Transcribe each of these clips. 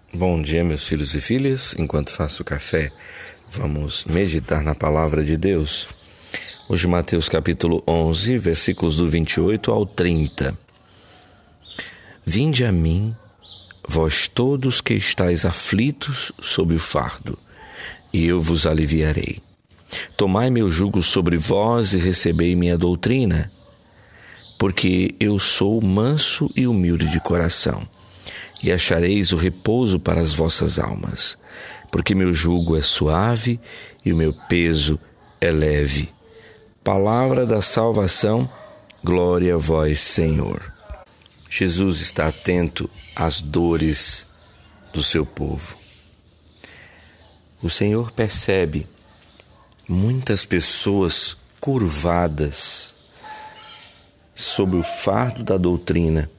Bom dia, meus filhos e filhas. Enquanto faço café, vamos meditar na palavra de Deus. Hoje, Mateus capítulo 11, versículos do 28 ao 30. Vinde a mim, vós todos que estáis aflitos sob o fardo, e eu vos aliviarei. Tomai meu jugo sobre vós e recebei minha doutrina, porque eu sou manso e humilde de coração, e achareis o repouso para as vossas almas, porque meu jugo é suave e o meu peso é leve. Palavra da salvação, glória a vós, Senhor. Jesus está atento às dores do seu povo. O Senhor percebe muitas pessoas curvadas sob o fardo da doutrina,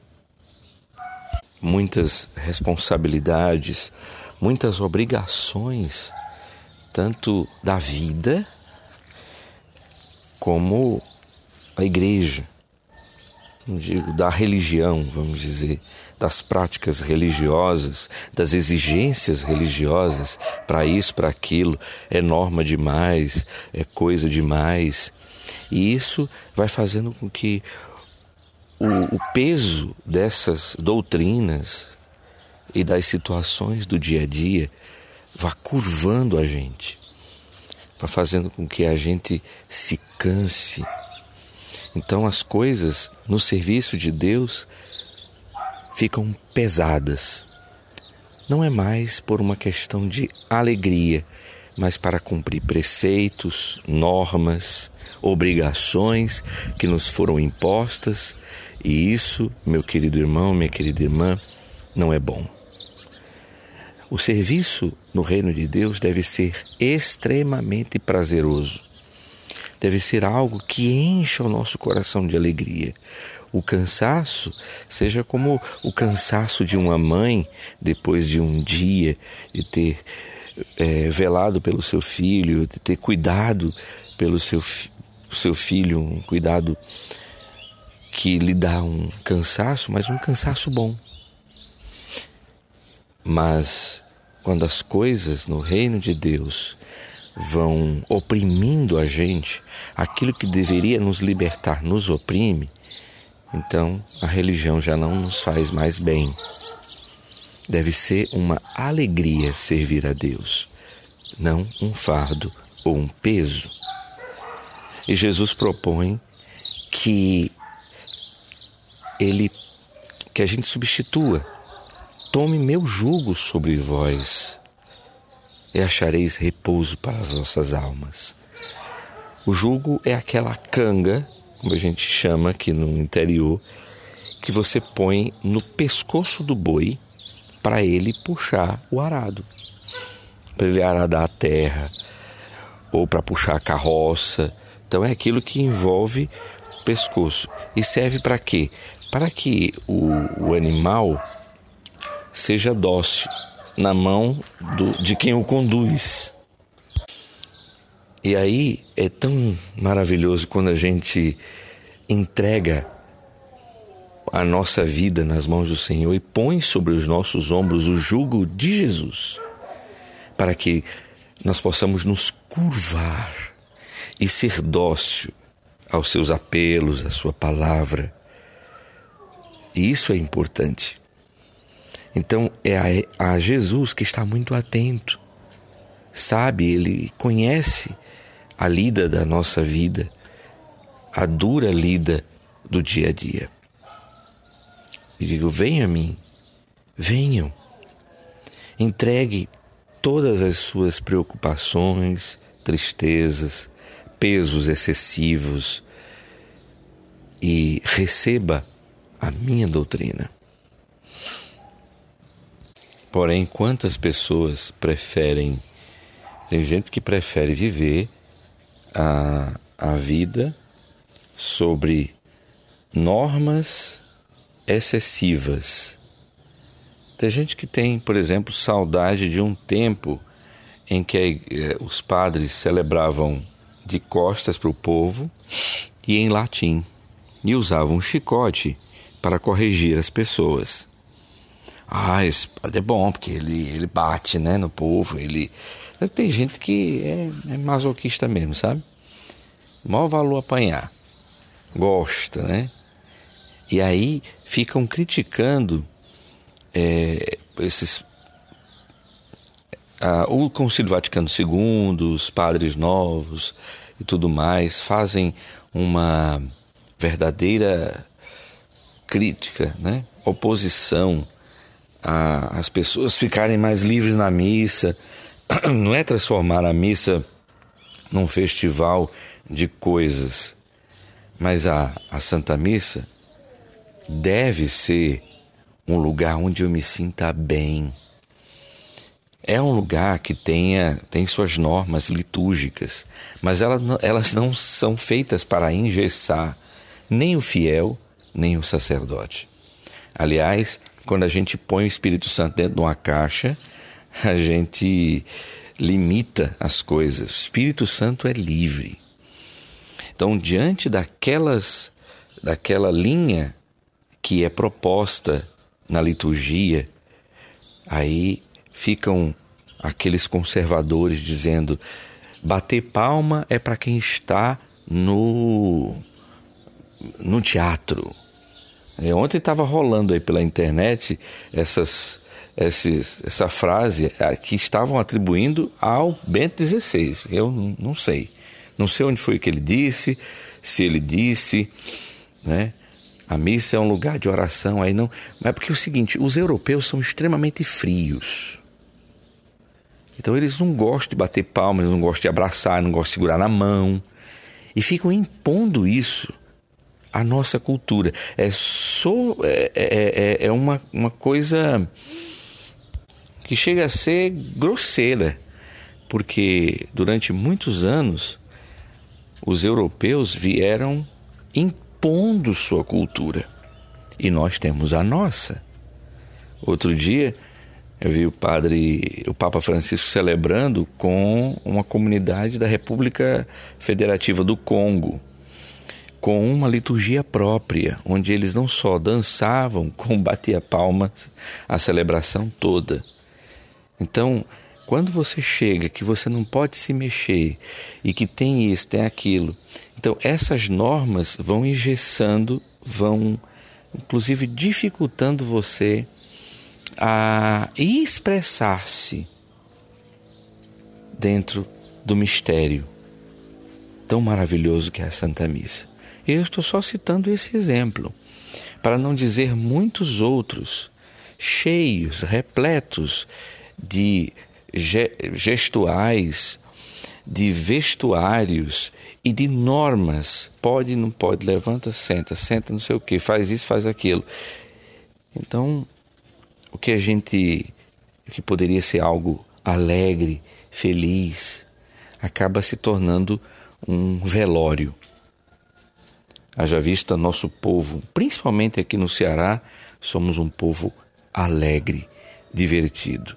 muitas responsabilidades, muitas obrigações, tanto da vida como a igreja, da religião, vamos dizer, das práticas religiosas, das exigências religiosas, para isso, para aquilo, é norma demais, é coisa demais. E isso vai fazendo com que o peso dessas doutrinas e das situações do dia a dia vá curvando a gente, vá fazendo com que a gente se canse. Então as coisas no serviço de Deus ficam pesadas. Não é mais por uma questão de alegria, mas para cumprir preceitos, normas, obrigações que nos foram impostas. E isso, meu querido irmão, minha querida irmã, não é bom. O serviço no reino de Deus deve ser extremamente prazeroso. Deve ser algo que encha o nosso coração de alegria. O cansaço seja como o cansaço de uma mãe depois de um dia de ter velado pelo seu filho, de ter cuidado pelo seu filho, um cuidado que lhe dá um cansaço, mas um cansaço bom. Mas quando as coisas no reino de Deus vão oprimindo a gente, aquilo que deveria nos libertar nos oprime, então a religião já não nos faz mais bem. Deve ser uma alegria servir a Deus, não um fardo ou um peso. E Jesus propõe que a gente substitua. Tome meu jugo sobre vós e achareis repouso para as vossas almas. O jugo é aquela canga, como a gente chama aqui no interior, que você põe no pescoço do boi para ele puxar o arado, para ele aradar a terra ou para puxar a carroça. Então é aquilo que envolve o pescoço. E serve para quê? Para que o animal seja dócil na mão de quem o conduz. E aí é tão maravilhoso quando a gente entrega a nossa vida nas mãos do Senhor e põe sobre os nossos ombros o jugo de Jesus, para que nós possamos nos curvar e ser dócil aos seus apelos, à sua palavra. E isso é importante. Então é a Jesus que está muito atento, sabe, ele conhece a lida da nossa vida, a dura lida do dia a dia. E digo, venha a mim, venham, entregue todas as suas preocupações, tristezas, pesos excessivos e receba a minha doutrina. Porém, quantas pessoas tem gente que prefere viver a vida sobre normas excessivas. Tem gente que tem, por exemplo, saudade de um tempo em que os padres celebravam de costas para o povo e em latim, e usavam um chicote para corrigir as pessoas. esse padre é bom, porque ele bate, né, no povo, Tem gente que é masoquista mesmo, sabe? Maior valor apanhar. Gosta, né? E aí ficam criticando o Concílio Vaticano II, os padres novos e tudo mais, fazem uma verdadeira crítica, né? Oposição às pessoas ficarem mais livres na missa. Não é transformar a missa num festival de coisas, mas a Santa Missa deve ser um lugar onde eu me sinta bem. É um lugar que tem suas normas litúrgicas, mas elas não são feitas para engessar nem o fiel, nem o sacerdote. Aliás, quando a gente põe o Espírito Santo dentro de uma caixa, a gente limita as coisas. O Espírito Santo é livre. Então, diante daquela linha que é proposta na liturgia, aí ficam aqueles conservadores dizendo: bater palma é para quem está no teatro. Ontem estava rolando aí pela internet essa frase que estavam atribuindo ao Bento XVI. Eu não sei. Não sei onde foi que ele disse, se ele disse, né? A missa é um lugar de oração, aí não. Mas é porque é o seguinte, os europeus são extremamente frios. Então eles não gostam de bater palmas, eles não gostam de abraçar, não gostam de segurar na mão. E ficam impondo isso à nossa cultura. É uma coisa que chega a ser grosseira, porque durante muitos anos os europeus vieram impondo sua cultura e nós temos a nossa. Outro dia eu vi o Papa Francisco celebrando com uma comunidade da República Federativa do Congo, com uma liturgia própria, onde eles não só dançavam, como batia palmas a celebração toda. Então, quando você chega que você não pode se mexer e que tem isso, tem aquilo, então essas normas vão engessando, vão inclusive dificultando você a expressar-se dentro do mistério tão maravilhoso que é a Santa Missa. Eu estou só citando esse exemplo, para não dizer muitos outros, cheios, repletos de gestuais, de vestuários e de normas. Pode, não pode, levanta, senta não sei o que, faz isso, faz aquilo. Então, o que poderia ser algo alegre, feliz, acaba se tornando um velório. Haja vista nosso povo, principalmente aqui no Ceará, somos um povo alegre, divertido.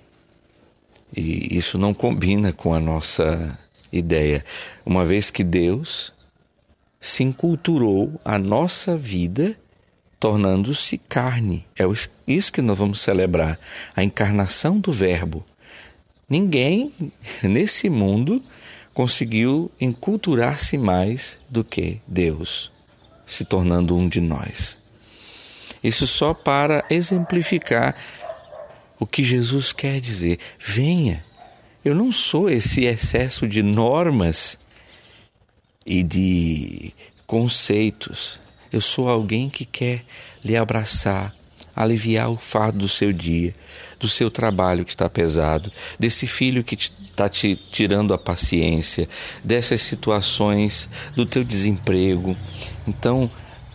E isso não combina com a nossa ideia, uma vez que Deus se enculturou a nossa vida, tornando-se carne. É isso que nós vamos celebrar, a encarnação do Verbo. Ninguém nesse mundo conseguiu enculturar-se mais do que Deus, se tornando um de nós. Isso só para exemplificar o que Jesus quer dizer. Venha, eu não sou esse excesso de normas e de conceitos. Eu sou alguém que quer lhe abraçar, aliviar o fardo do seu dia, do seu trabalho que está pesado, desse filho que está te tirando a paciência, dessas situações do teu desemprego. Então,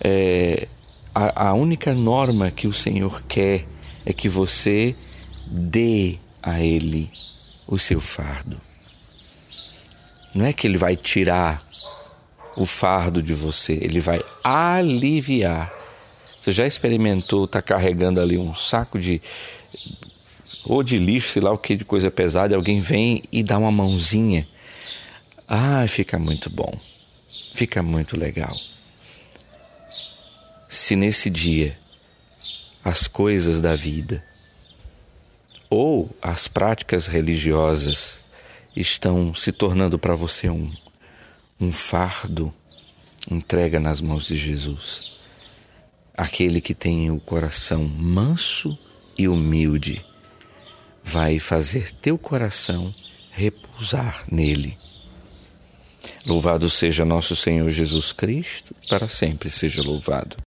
a única norma que o Senhor quer é que você dê a Ele o seu fardo. Não é que Ele vai tirar o fardo de você, Ele vai aliviar. Você já experimentou estar carregando ali um saco de lixo, sei lá o que, de coisa pesada, e alguém vem e dá uma mãozinha? Fica muito bom, fica muito legal. Se nesse dia as coisas da vida, ou as práticas religiosas estão se tornando para você um fardo, entrega nas mãos de Jesus. Aquele que tem o coração manso e humilde vai fazer teu coração repousar nele. Louvado seja nosso Senhor Jesus Cristo, para sempre seja louvado.